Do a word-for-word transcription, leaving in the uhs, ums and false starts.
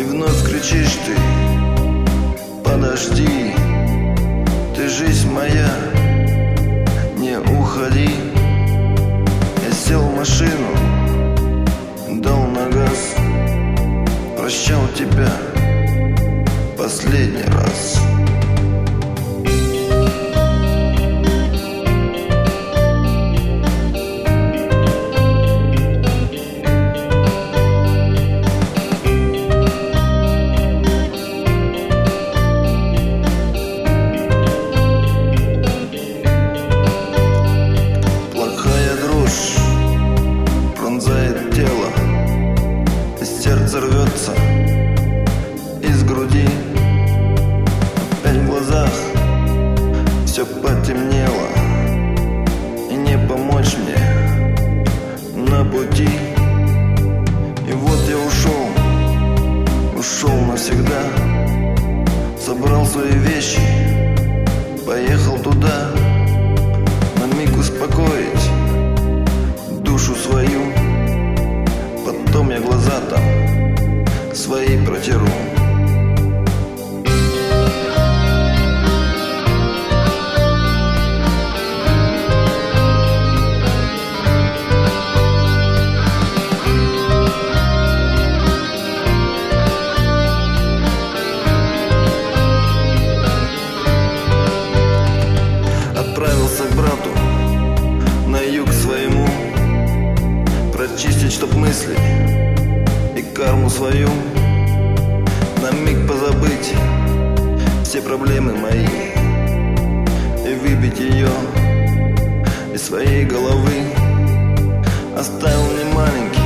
И вновь кричишь ты: подожди, ты жизнь моя, не уходи. Я сел в машину, дал на газ, прощал тебя последний раз. Сердце рвется из груди, опять в глазах все потемнело, и не помочь мне на пути. И вот я ушел, ушел навсегда, собрал свои вещи, поехал туда, на миг успокоить душу свою. Потом я глаза там свои протеру. Отправился к брату на юг своему, прочистить, чтоб мысли и карму свою, на миг позабыть все проблемы мои и выбить ее из своей головы. Оставил мне маленький